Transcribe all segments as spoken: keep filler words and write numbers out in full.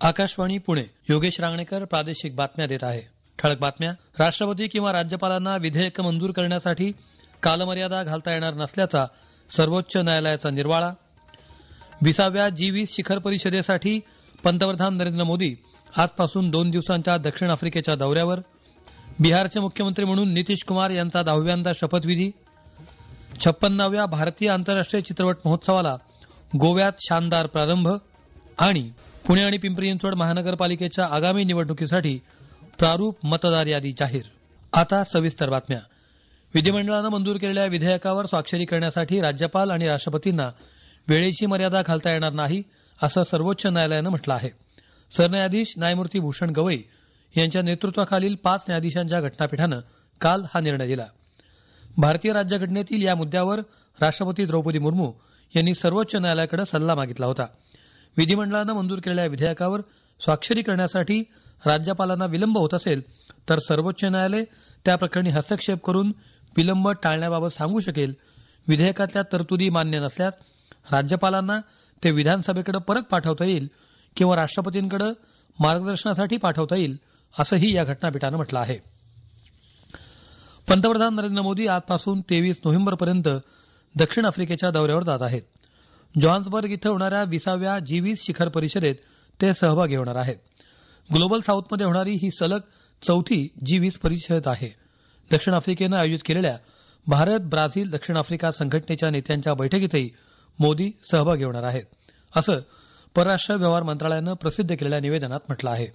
आकाशवाणी पुणे. योगेश रांगणेकर प्रादेशिक बातम्या देत आहे. ठळक बातम्या. राष्ट्रपती किंवा राज्यपालांना विधेयक मंजूर करण्यासाठी कालमर्यादा घालता येणार नसल्याचा सर्वोच्च न्यायालयाचा निर्वाळा. विसाव्या जी वीस शिखर परिषदेसाठी पंतप्रधान नरेंद्र मोदी आजपासून दोन दिवसांच्या दक्षिण आफ्रिकेच्या दौऱ्यावर. बिहारचे मुख्यमंत्री म्हणून नितीश कुमार यांचा दहाव्यांदा शपथविधी. छप्पन्नाव्या भारतीय आंतरराष्ट्रीय चित्रपट महोत्सवाला गोव्यात शानदार प्रारंभ. आणि पुणे आणि पिंपरी चिंचवड महानगरपालिकेच्या आगामी निवडणुकीसाठी प्रारूप मतदार यादी जाहीर. आता सविस्तर बातम्या. विधिमंडळानं मंजूर केलेल्या विधेयकावर स्वाक्षरी करण्यासाठी राज्यपाल आणि राष्ट्रपतींना वेळेची मर्यादा घालता येणार नाही असं सर्वोच्च न्यायालयानं म्हटलं आहे. सरन्यायाधीश न्यायमूर्ती भूषण गवई यांच्या नेतृत्वाखालील पाच न्यायाधीशांच्या घटनापीठानं काल हा निर्णय दिला. भारतीय राज्यघटनेतील या मुद्द्यावर राष्ट्रपती द्रौपदी मुर्मू यांनी सर्वोच्च न्यायालयाकडे सल्ला मागितला होता. विधिमंडळानं मंजूर केलेल्या विधेयकावर स्वाक्षरी करण्यासाठी राज्यपालांना विलंब होत असेल तर सर्वोच्च न्यायालय त्या प्रकरणी हस्तक्षेप करून विलंब टाळण्याबाबत सांगू शकेल. विधेयकातल्या तरतुदी मान्य नसल्यास राज्यपालांना ते विधानसभेकडे परत पाठवता येईल किंवा राष्ट्रपतींकडे मार्गदर्शनासाठी पाठवता येईल असंही या घटनापीठानं म्हटलं आहे. पंतप्रधान नरेंद्र मोदी आजपासून तेवीस नोव्हेंबरपर्यंत दक्षिण आफ्रिकेच्या दौऱ्यावर जात आहेत. जोहान्सबर्ग इथं होणाऱ्या विसाव्या जी वीस शिखर परिषदेत ते सहभागी होणार आहेत. ग्लोबल साऊथमध्ये होणारी ही सलग चौथी जी वीस परिषद आहे. दक्षिण आफ्रिकेनं आयोजित केलेल्या भारत ब्राझील दक्षिण आफ्रिका संघटनेच्या नेत्यांच्या बैठकीतही मोदी सहभागी होणार आहेत असं परराष्ट्र व्यवहार मंत्रालयानं प्रसिद्ध केलेल्या निवेदनात म्हटलं आहे.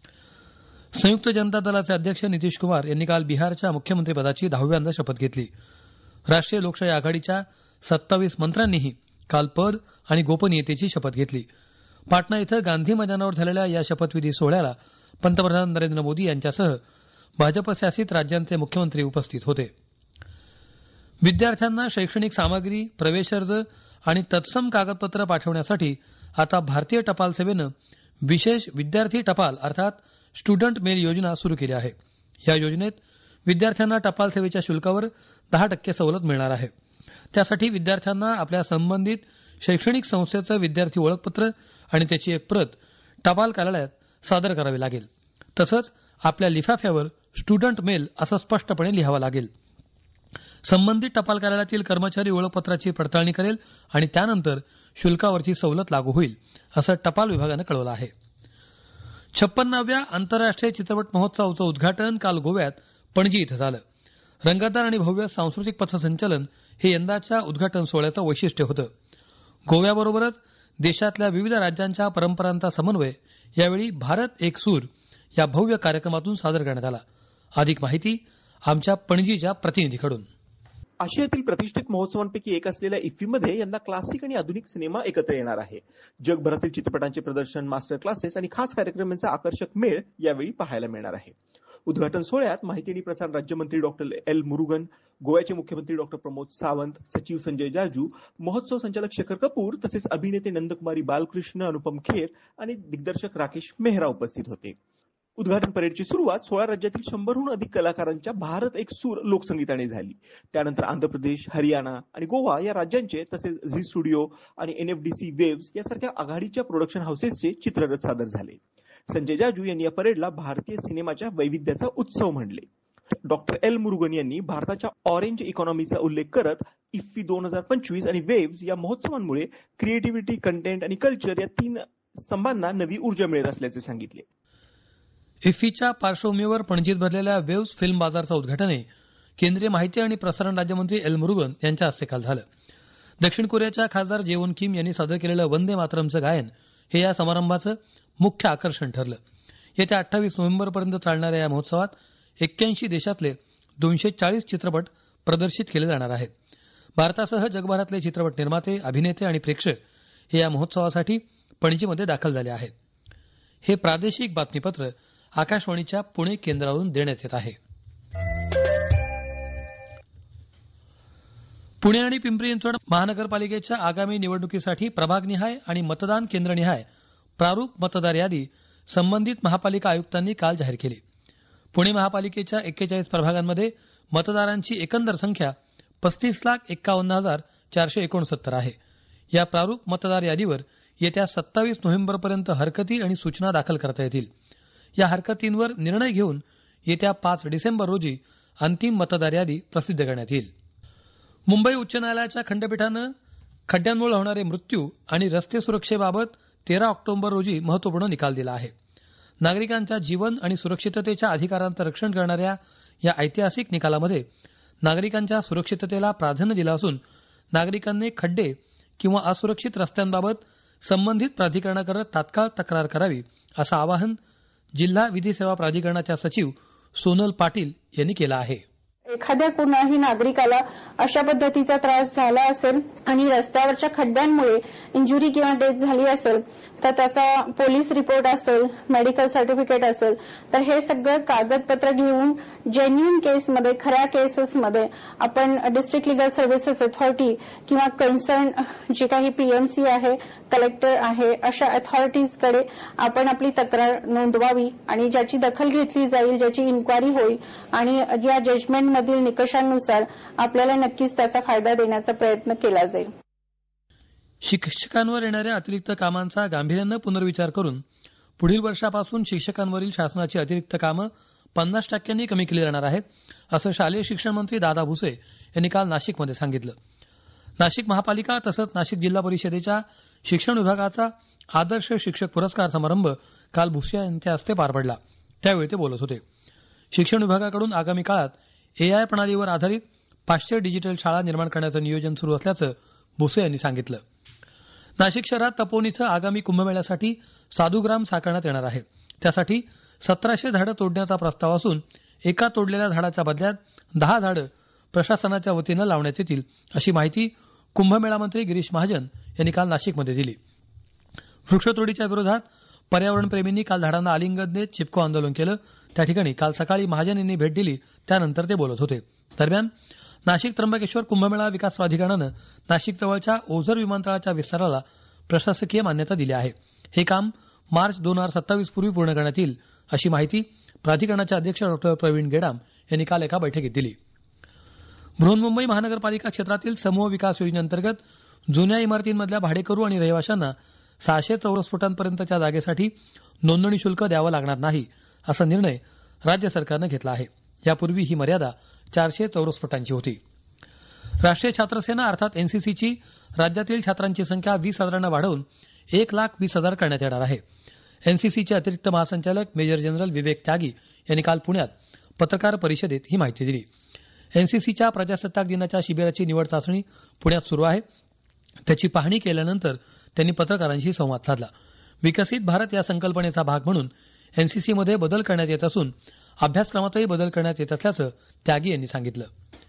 संयुक्त जनता दलाचे अध्यक्ष नितीश कुमार यांनी काल बिहारच्या मुख्यमंत्रीपदाची दहाव्यांदा शपथ घेतली. राष्ट्रीय लोकशाही आघाडीच्या सत्तावीस मंत्र्यांनीही काल पद आणि गोपनीयतेची शपथ घेतली. पाटणा इथं गांधी मैदानावर झालेल्या या शपथविधी सोहळ्याला पंतप्रधान नरेंद्र मोदी यांच्यासह भाजपशासित राज्यांचे मुख्यमंत्री उपस्थित होते. विद्यार्थ्यांना शैक्षणिक सामग्री, प्रवेश अर्ज आणि तत्सम कागदपत्र पाठवण्यासाठी आता भारतीय टपाल सेवेनं विशेष विद्यार्थी टपाल अर्थात स्टुडंट मेल योजना सुरू केली आहे. या योजनेत विद्यार्थ्यांना टपाल सेवेच्या शुल्कावर दहा टक्के सवलत मिळणार आहे. त्यासाठी विद्यार्थ्यांना आपल्या संबंधित शैक्षणिक संस्थेचं विद्यार्थी ओळखपत्र आणि त्याची एक प्रत टपाल कार्यालयात सादर करावी लागेल. तसंच आपल्या लिफाफ्यावर स्टुडंट मेल असं स्पष्टपणे लिहावं लागेल. संबंधित टपाल कार्यालयातील कर्मचारी ओळखपत्राची पडताळणी करेल आणि त्यानंतर शुल्कावरची सवलत लागू होईल असं टपाल विभागानं कळवलं आहे. छप्पन्नाव्या आंतरराष्ट्रीय चित्रपट महोत्सवाचं उद्घाटन काल गोव्यात पणजी इथं झालं. रंगतदार आणि भव्य सांस्कृतिक पथसंचलन हे यंदाच्या उद्घाटन सोहळ्याचं वैशिष्ट्य होतं. गोव्याबरोबरच देशातल्या विविध राज्यांच्या परंपरांचा समन्वय यावेळी भारत एक सूर या भव्य कार्यक्रमातून सादर करण्यात आला. अधिक माहिती आमच्या पणजीच्या प्रतिनिधीकडून. आशियातील प्रतिष्ठित महोत्सवांपैकी एक असलेल्या इफ्फीमध्ये यंदा क्लासिक आणि आधुनिक सिनेमा एकत्र येणार आहे. जगभरातील चित्रपटांचे प्रदर्शन, मास्टर क्लासेस आणि खास कार्यक्रमांचा आकर्षक मेळ यावेळी पाहायला मिळणार आहे. उद्घाटन सोहळ्यात माहिती आणि प्रसारण राज्यमंत्री डॉक्टर एल मुरुगन, गोव्याचे मुख्यमंत्री डॉक्टर प्रमोद सावंत, सचिव संजय जाजू, महोत्सव संचालक शेखर कपूर तसेच अभिनेते नंदकुमारी बालकृष्ण, अनुपम खेर आणि दिग्दर्शक राकेश मेहरा उपस्थित होते. उद्घाटन परेडची सुरुवात सोळा राज्यातील शंभरहून अधिक कलाकारांच्या भारत एक सूर लोकसंगीताने झाली. त्यानंतर आंध्र प्रदेश, हरियाणा आणि गोवा या राज्यांचे तसेच झी स्टुडिओ आणि एनएफडीसी वेव्स यासारख्या आघाडीच्या प्रोडक्शन हाऊसेसचे चित्ररथ सादर झाले. संजय जाजू यांनी या परेडला भारतीय सिनेमाच्या वैविध्याचा उत्सव म्हणले. डॉक्टर एल मुरुगन यांनी भारताच्या ऑरेंज इकॉनॉमीचा उल्लेख करत इफ्फी दोन हजार पंचवीस आणि वेव्स या महोत्सवांमुळे क्रिएटिव्हिटी, कंटेंट आणि कल्चर या तीन स्तंभांना नवी ऊर्जा मिळत असल्याचे सांगितले. इफ्फीच्या पार्श्वभूमीवर पणजीत भरलेल्या वेव्स फिल्म बाजारचं उद्घाटनही केंद्रीय माहिती आणि प्रसारण राज्यमंत्री एल मुरुगन यांच्या हस्ते काल झालं. दक्षिण कोरियाच्या खासदार जेवोन किम यांनी सादर केलेलं वंदे मातरमचं गायन हे या समारंभाचं मुख्य आकर्षण ठरलं. येत्या अठ्ठावीस नोव्हेंबरपर्यंत चालणाऱ्या या महोत्सवात एक्क्याऐंशी देशातले दोनशे चाळीस चित्रपट प्रदर्शित केले जाणार आहेत. भारतासह जगभरातले चित्रपट निर्माते, अभिनेते आणि प्रेक्षक हे या महोत्सवासाठी पणजीमध्ये दाखल झाले आहेत. हे प्रादेशिक बातमीपत्र आकाशवाणीच्या पुणे केंद्रावरून देण्यात येत आहे. पुणे आणि पिंपरी चिंचवड महानगरपालिकेच्या आगामी निवडणुकीसाठी प्रभागनिहाय आणि मतदान केंद्रनिहाय प्रारूप मतदार यादी संबंधित महापालिका आयुक्तांनी काल जाहीर केली. पुणे महापालिकेच्या एक्केचाळीस प्रभागांमध्ये मतदारांची एकंदर संख्या पस्तीस लाख एक्कावन्न हजार चारशे एकोणसत्तर आहे. या प्रारूप मतदार यादीवर येत्या सत्तावीस नोव्हेंबरपर्यंत हरकती आणि सूचना दाखल करता येतील. या हरकतींवर निर्णय घेऊन येत्या पाच डिसेंबर रोजी अंतिम मतदार यादी प्रसिद्ध करण्यात येईल. मुंबई उच्च न्यायालयाच्या खंडपीठानं खड्ड्यांमुळे होणारे मृत्यू आणि रस्ते सुरक्षेबाबत तेरा ऑक्टोबर रोजी महत्वपूर्ण निकाल दिला आहे. नागरिकांच्या जीवन आणि सुरक्षिततेच्या अधिकारांचं रक्षण करणाऱ्या या ऐतिहासिक निकालामध्ये नागरिकांच्या सुरक्षिततेला प्राधान्य दिलं असून नागरिकांनी खड्डे किंवा असुरक्षित रस्त्यांबाबत संबंधित प्राधिकरणाकडे तात्काळ तक्रार करावी असं आवाहन जिल्हा विधी सेवा प्राधिकरणाच्या सचिव सोनल पाटील यांनी केलं आहे. एखाद्या कुणाही नागरिकाला अशा पद्धतीचा त्रास झाला असेल आणि रस्त्यावरच्या खड्ड्यांमुळे इंजुरी किंवा डेथ झाली असेल तर त्याचा पोलीस रिपोर्ट असेल, मेडिकल सर्टिफिकेट असेल, तर हे सगळं कागदपत्र घेऊन जेन्युइन केसमध्ये, खऱ्या केसेसमध्ये आपण डिस्ट्रिक्ट लिगल सर्व्हिसेस अथॉरिटी किंवा कन्सर्न जी काही पीएमसी आहे, कलेक्टर आहे, अशा अथॉरिटीजकडे आपण आपली तक्रार नोंदवावी आणि ज्याची दखल घेतली जाईल, ज्याची इन्क्वायरी होईल आणि या जजमेंटमधील निकषांनुसार आपल्याला नक्कीच त्याचा फायदा देण्याचा प्रयत्न केला जाईल. शिक्षकांवर येणाऱ्या अतिरिक्त कामांचा गांभीर्यानं पुनर्विचार करून पुढील वर्षापासून शिक्षकांवरील शासनाची अतिरिक्त कामं पन्नास टक्क्यांनी कमी केली जाणार आहेत असं शालेय शिक्षण मंत्री दादा भुसे यांनी काल नाशिकमध्ये सांगितलं. नाशिक महापालिका तसंच नाशिक जिल्हा परिषदेच्या शिक्षण विभागाचा आदर्श शिक्षक पुरस्कार समारंभ काल भुसे यांच्या हस्ते पार पडला. त्यावेळी ते बोलत होते. शिक्षण विभागाकडून आगामी काळात एआय प्रणालीवर आधारित पाचशे डिजिटल शाळा निर्माण करण्याचं नियोजन सुरू असल्याचं भुसे यांनी सांगितलं. नाशिक शहरात तपोवन इथं आगामी कुंभमेळ्यासाठी साधुग्राम साकारण्यात येणार आहे. त्यासाठी सतराशे झाडं तोडण्याचा प्रस्ताव असून एका तोडलेल्या झाडाच्या बदल्यात दहा झाडं प्रशासनाच्या वतीनं लावण्यात येतील अशी माहिती कुंभमेळा मंत्री गिरीश महाजन यांनी काल नाशिकमध्ये दिली. वृक्षतोडीच्या विरोधात पर्यावरणप्रेमींनी काल झाडांना आलिंगन देत चिपको आंदोलन केलं. त्या ठिकाणी काल सकाळी महाजन यांनी भेट दिली. त्यानंतर ते बोलत होते. दरम्यान नाशिक त्र्यंबकेश्वर कुंभमेळा विकास प्राधिकरणानं नाशिक जवळच्या ओझर विमानतळाच्या विस्ताराला प्रशासकीय मान्यता दिली आहे. हे काम मार्च दोन हजार सत्तावीस पूर्वी पूर्ण करण्यात येईल अशी माहिती प्राधिकरणाचे अध्यक्ष डॉक्टर प्रवीण गेडाम यांनी काल एका बैठकीत दिली. बृहन्मुंबई महानगरपालिका क्षेत्रातील समूह विकास योजनेअंतर्गत जुन्या इमारतींमधल्या भाडेकरू आणि रहिवाशांना सहाशे चौरस फुटांपर्यंतच्या जागेसाठी नोंदणी शुल्क द्यावं लागणार नाही असा निर्णय राज्य सरकारनं घेतला आहे. यापूर्वी ही मर्यादा चारशे चौरस फुटांची होती. राष्ट्रीय छात्रसेना अर्थात एनसीसीची राज्यातील छात्रांची संख्या वीस हजारांना वाढवून एक लाख वीस हजार करण्यात येणार आहे. एनसीसीचे अतिरिक्त महासंचालक मेजर जनरल विवेक त्यागी यांनी काल पुण्यात पत्रकार परिषदेत ही माहिती दिली. एनसीसीच्या प्रजासत्ताक दिनाच्या शिबिराची निवड चाचणी पुण्यात सुरू आहे. त्याची पाहणी केल्यानंतर त्यांनी पत्रकारांशी संवाद साधला. विकसित भारत या संकल्पनेचा भाग म्हणून एनसीसीमध्ये बदल करण्यात येत असून अभ्यासक्रमातही बदल करण्यात येत असल्याचं त्यागी यांनी सांगितलं.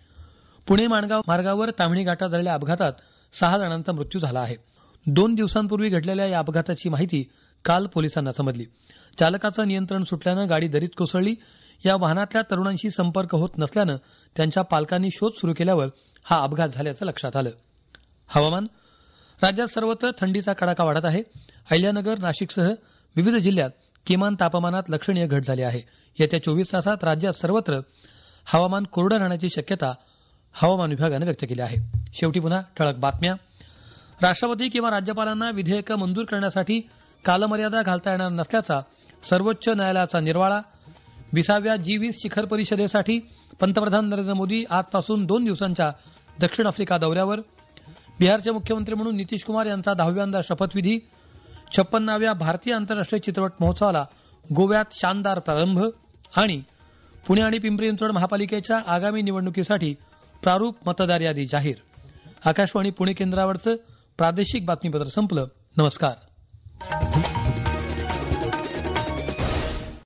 पुणे माणगाव मार्गावर ताम्हिणी घाटात झालेल्या अपघातात सहा जणांचा मृत्यू झाला आहे. दोन दिवसांपूर्वी घडलेल्या या अपघाताची माहिती काल पोलिसांना समजली. चालकाचं नियंत्रण सुटल्यानं गाडी दरीत कोसळली. या वाहनातल्या तरुणांशी संपर्क होत नसल्यानं त्यांच्या पालकांनी शोध सुरू केल्यावर हा अपघात झाल्याचं लक्षात आलं. हवामान. राज्यात सर्वत्र थंडीचा कडाका वाढत आहे. अहिल्यानगर, नाशिकसह विविध जिल्ह्यात किमान तापमानात लक्षणीय घट झाली आहे. येत्या चोवीस तासात राज्यात सर्वत्र हवामान कोरडं राहण्याची शक्यता हवामान विभागानं व्यक्त केली आहे. शेवटी पुन्हा ठळक बातम्या. राष्ट्रपती किंवा राज्यपालांना विधेयकं मंजूर करण्यासाठी कालमर्यादा घालता येणार नसल्याचा सर्वोच्च न्यायालयाचा निर्वाळा. विसाव्या जी वीस शिखर परिषदेसाठी पंतप्रधान नरेंद्र मोदी आजपासून दोन दिवसांच्या दक्षिण आफ्रिका दौऱ्यावर. बिहारचे मुख्यमंत्री म्हणून नितीश कुमार यांचा दहाव्यांदा शपथविधी. छप्पन्नाव्या भारतीय आंतरराष्ट्रीय चित्रपट महोत्सवाला गोव्यात शानदार प्रारंभ. आणि पुणे आणि पिंपरी चिंचवड महापालिकेच्या आगामी निवडणुकीसाठी प्रारूप मतदार यादी जाहीर. आकाशवाणी पुणे केंद्रावरचं प्रादेशिक बातमीपत्र संपलं. नमस्कार.